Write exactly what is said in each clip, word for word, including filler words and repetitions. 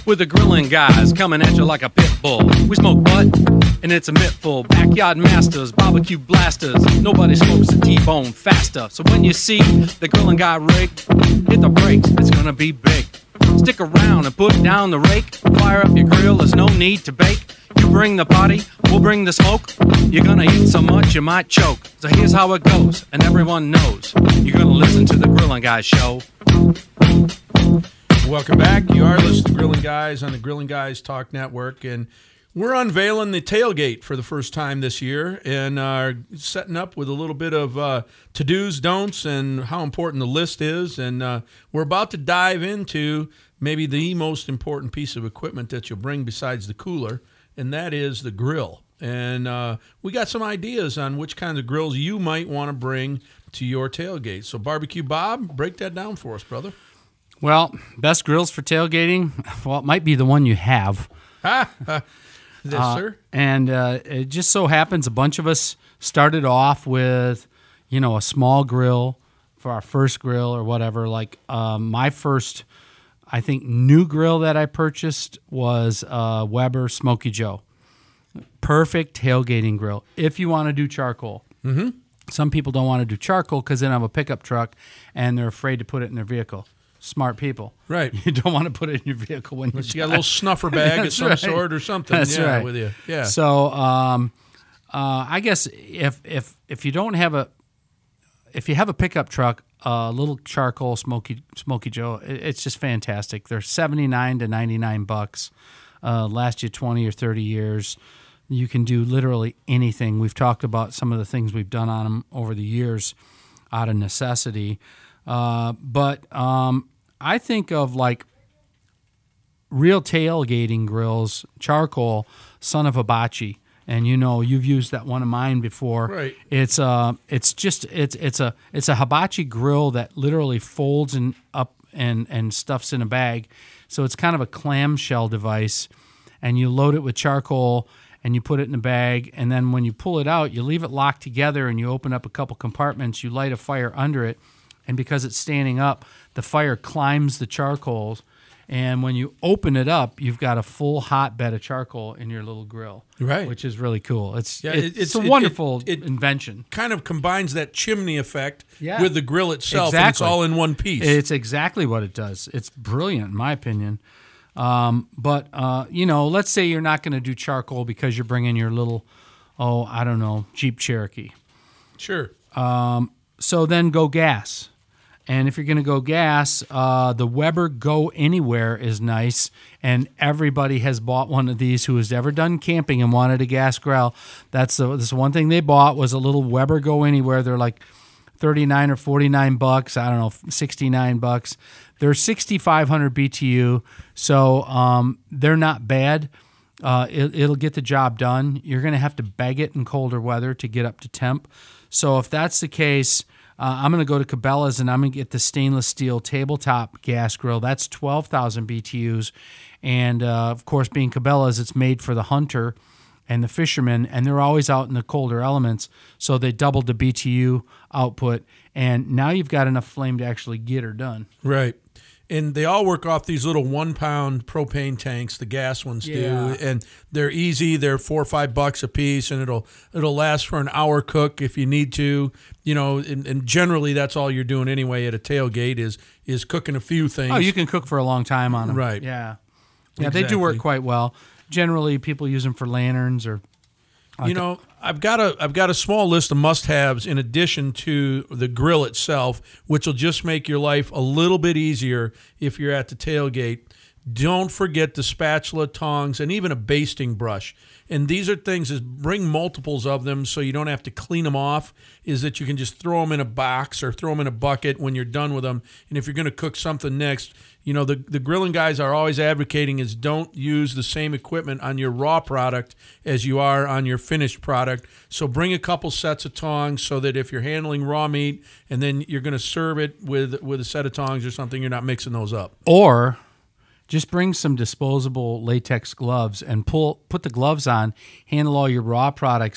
with the grilling guys coming at you like a pit bull. We smoke butt, and it's a mittful. Backyard masters, barbecue blasters. Nobody smokes a T-bone faster. So when you see the grilling guy rig, hit the brakes, it's gonna be big. Stick around and put down the rake. Fire up your grill, there's no need to bake. You bring the party, we'll bring the smoke. You're gonna eat so much you might choke. So here's how it goes, and everyone knows. You're gonna listen to the Grilling Guys show. Welcome back. You are listening to Grilling Guys on the Grilling Guys Talk Network, and we're unveiling the tailgate for the first time this year, and are setting up with a little bit of uh, to-dos, don'ts, and how important the list is. And uh, we're about to dive into maybe the most important piece of equipment that you'll bring besides the cooler, and that is the grill. And uh, we got some ideas on which kinds of grills you might want to bring to your tailgate. So, Barbecue Bob, break that down for us, brother. Well, best grills for tailgating, well, it might be the one you have. Ah, yes, uh, sir. And uh, it just so happens a bunch of us started off with, you know, a small grill for our first grill or whatever. Like um, my first, I think, new grill that I purchased was uh, Weber Smoky Joe. Perfect tailgating grill if you want to do charcoal. Mm-hmm. Some people don't want to do charcoal because they don't have a pickup truck and they're afraid to put it in their vehicle. Smart people. Right. You don't want to put it in your vehicle when you're You got a little snuffer bag of some right. sort or something. That's yeah, right. with you. Yeah. So um, uh, I guess if if if you don't have a if you have a pickup truck, a uh, little charcoal smoky smoky Joe, it, it's just fantastic. They're seventy-nine to ninety-nine bucks. Uh, last you twenty or thirty years. You can do literally anything. We've talked about some of the things we've done on them over the years out of necessity. Uh, but um, I think of like real tailgating grills, charcoal, Son of Hibachi, and you know you've used that one of mine before. Right. It's uh, it's just it's it's a it's a hibachi grill that literally folds and up and and stuffs in a bag, so it's kind of a clamshell device, and you load it with charcoal. And you put it in a bag, and then when you pull it out, you leave it locked together, and you open up a couple compartments. You light a fire under it, and because it's standing up, the fire climbs the charcoals. And when you open it up, you've got a full hot bed of charcoal in your little grill, Right. which is really cool. It's Yeah, it, it- it's, it's- a it- wonderful it- it- invention. Kind of combines that chimney effect Yeah. with the grill itself, and it's Exactly. all in one piece. It's exactly what it does. It's brilliant, in my opinion. Um, but, uh, you know, let's say you're not going to do charcoal because you're bringing your little, oh, I don't know, Jeep Cherokee. Sure. So then go gas. And if you're going to go gas, uh, the Weber Go Anywhere is nice. And everybody has bought one of these who has ever done camping and wanted a gas grill. That's the, this one thing they bought was a little Weber Go Anywhere. They're like thirty-nine or forty-nine bucks. I don't know, sixty-nine bucks. They're sixty-five hundred B T U, so um, they're not bad. Uh, it, it'll get the job done. You're going to have to bag it in colder weather to get up to temp. So if that's the case, uh, I'm going to go to Cabela's and I'm going to get the stainless steel tabletop gas grill. That's twelve thousand B T Us. And, uh, of course, being Cabela's, it's made for the hunter and the fishermen, and they're always out in the colder elements, so they doubled the B T U output, and now you've got enough flame to actually get her done. Right. And they all work off these little one-pound propane tanks, the gas ones Yeah. do, and they're easy. They're four or five bucks a piece, and it'll it'll last for an hour cook if you need to. You know, and, and generally that's all you're doing anyway at a tailgate is is cooking a few things. Oh, you can cook for a long time on them. Right. Yeah. Yeah, they do work Exactly. quite well. Generally, people use them for lanterns or... You know, I've got a I've got a small list of must-haves in addition to the grill itself, which will just make your life a little bit easier if you're at the tailgate. Don't forget the spatula, tongs, and even a basting brush. And these are things, is bring multiples of them so you don't have to clean them off, is that you can just throw them in a box or throw them in a bucket when you're done with them. And if you're going to cook something next, you know, the, the grilling guys are always advocating is don't use the same equipment on your raw product as you are on your finished product. So bring a couple sets of tongs so that if you're handling raw meat and then you're going to serve it with, with a set of tongs or something, you're not mixing those up. Or just bring some disposable latex gloves and pull put the gloves on, handle all your raw products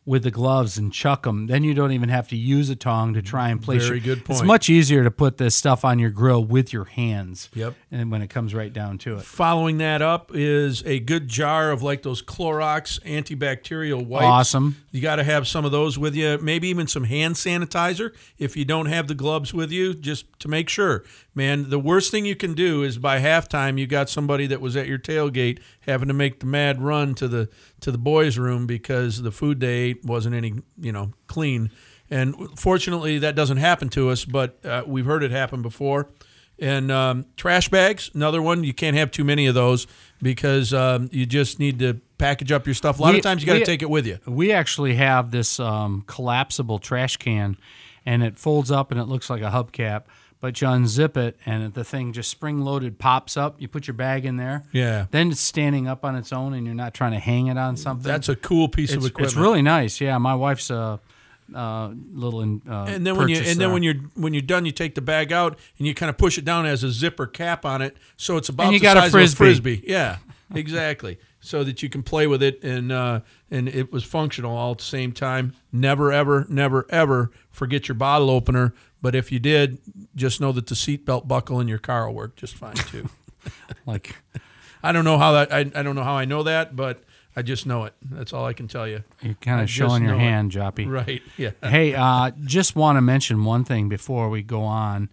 with the gloves and chuck them. Then you don't even have to use a tong to try and place. Very your, good point. It's much easier to put this stuff on your grill with your hands. Yep. And when it comes right down to it. Following that up is a good jar of like those Clorox antibacterial wipes. Awesome. You got to have some of those with you. Maybe even some hand sanitizer if you don't have the gloves with you, just to make sure. Man, the worst thing you can do is by halftime you got somebody that was at your tailgate having to make the mad run to the to the boys' room because the food they ate wasn't any, you know, clean. And fortunately, that doesn't happen to us, but uh, we've heard it happen before. And um, trash bags, another one. You can't have too many of those because um, you just need to package up your stuff. A lot We- of times you got to we- take it with you. We actually have this um, collapsible trash can, and it folds up and it looks like a hubcap. But you unzip it, and the thing just spring-loaded pops up. You put your bag in there. Yeah. Then it's standing up on its own, and you're not trying to hang it on something. That's a cool piece it's, of equipment. it's really nice. Yeah, my wife's a uh, little in, uh, And then when you purchase and then there. when you're when you're done, you take the bag out and you kind of push it down as a zipper cap on it, so it's about And you the got a size Frisbee. of a frisbee. Yeah, exactly. So that you can play with it, and uh, and it was functional all at the same time. Never, ever, never, ever forget your bottle opener. But if you did, just know that the seatbelt buckle in your car will work just fine too. like I don't know how that. I, I don't know how I know that, but I just know it. That's all I can tell you. you're kind I of just showing your know it. hand, Joppy. Right. Yeah. Hey, uh, just want to mention one thing before we go on.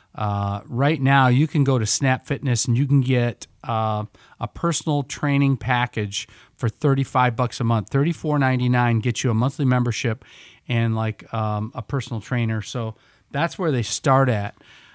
Uh, right now, you can go to Snap Fitness and you can get uh, a personal training package for thirty-five bucks a month. thirty-four ninety-nine gets you a monthly membership and like um, a personal trainer. So that's where they start at.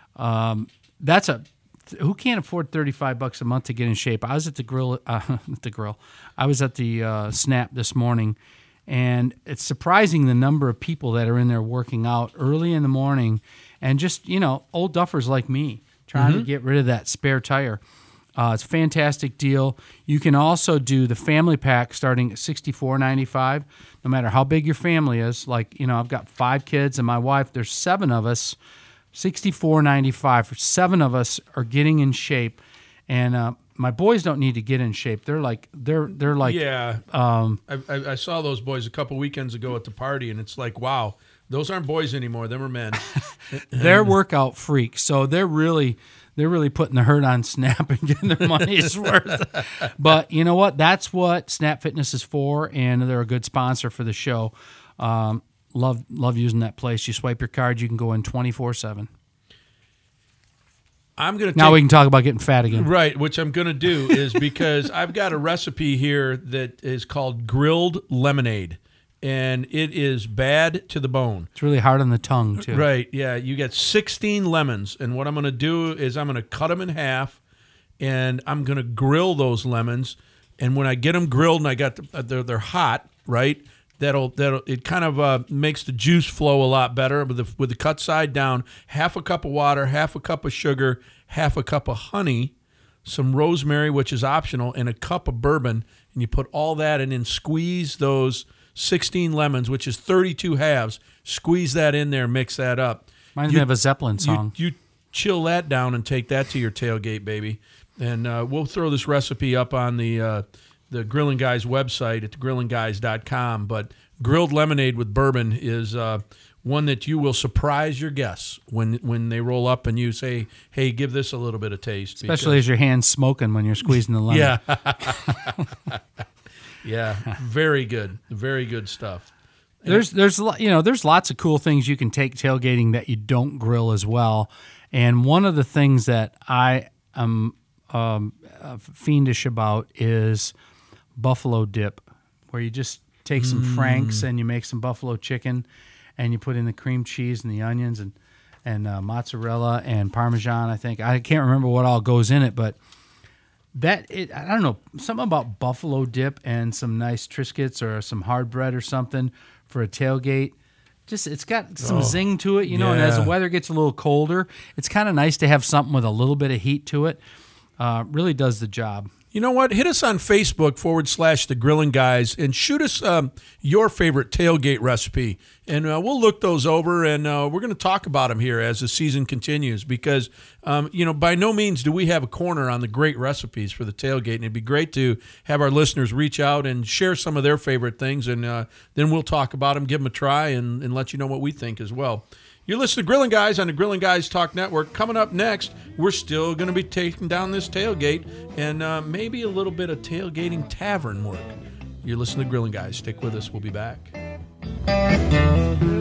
Um, that's a who can't afford thirty-five bucks a month to get in shape? I was at the grill. Uh, at the grill. I was at the uh, Snap this morning. And it's surprising the number of people that are in there working out early in the morning and just, you know, old duffers like me trying Mm-hmm. to get rid of that spare tire. Uh, it's a fantastic deal. You can also do the family pack starting at sixty-four ninety-five, no matter how big your family is. Like, you know, I've got five kids and my wife, there's seven of us, sixty-four ninety-five. For seven of us are getting in shape. And uh, my boys don't need to get in shape. They're like, they're, they're like, Yeah, um, I, I, I saw those boys a couple weekends ago at the party, and it's like, wow, those aren't boys anymore. They were men. they're workout freaks, so they're really they're really putting the hurt on Snap and getting their money's worth. But you know what? That's what Snap Fitness is for, and they're a good sponsor for the show. Um, love love using that place. You swipe your card, you can go in twenty-four seven. I'm gonna Now take, we can talk about getting fat again. right, which I'm gonna do is because I've got a recipe here that is called grilled lemonade, and it is bad to the bone. It's really hard on the tongue too. Right, yeah. You get sixteen lemons, and what I'm going to do is I'm going to cut them in half, and I'm going to grill those lemons. And when I get them grilled and I got the, they're they're hot, right? That'll that'll it kind of uh, makes the juice flow a lot better with the with the cut side down. Half a cup of water, half a cup of sugar, half a cup of honey, some rosemary, which is optional, and a cup of bourbon. And you put all that in and squeeze those sixteen lemons, which is thirty-two halves. Squeeze that in there, mix that up. Reminds You- me of a Zeppelin song. You, you chill that down and take that to your tailgate, baby. And uh, we'll throw this recipe up on the uh, the Grillin' Guys website at the grillin guys dot com. But grilled lemonade with bourbon is uh, one that you will surprise your guests when when they roll up and you say, "Hey, give this a little bit of taste." Especially as your hand's smoking when you're squeezing the lemon. Yeah. Yeah, very good, very good stuff. There's there's lo- you know there's lots of cool things you can take tailgating that you don't grill as well, and one of the things that I am um, uh, fiendish about is buffalo dip, where you just take some Franks and you make some buffalo chicken, and you put in the cream cheese and the onions and and uh, mozzarella and Parmesan. I think I can't remember what all goes in it, but. That it, I don't know, something about buffalo dip and some nice Triscuits or some hard bread or something for a tailgate. Just it's got some Oh, zing to it, you know. And as the yeah. weather gets a little colder, it's kind of nice to have something with a little bit of heat to it. Uh, really does the job. You know what? Hit us on Facebook forward slash the Grilling Guys and shoot us um, your favorite tailgate recipe. And uh, we'll look those over, and uh, we're going to talk about them here as the season continues because, um, you know, by no means do we have a corner on the great recipes for the tailgate. And it'd be great to have our listeners reach out and share some of their favorite things, and uh, then we'll talk about them, give them a try, and, and let you know what we think as well. You're listening to Grilling Guys on the Grilling Guys Talk Network. Coming up next, we're still going to be taking down this tailgate and uh, maybe a little bit of tailgating tavern work. You're listening to Grilling Guys. Stick with us. We'll be back.